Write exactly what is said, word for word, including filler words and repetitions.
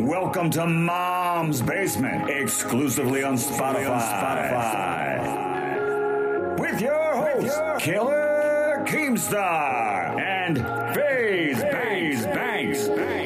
Welcome to Mom's Basement, exclusively on Spotify. On Spotify. With your hosts, Killer Keemstar and FaZe Banks. Banks. Banks.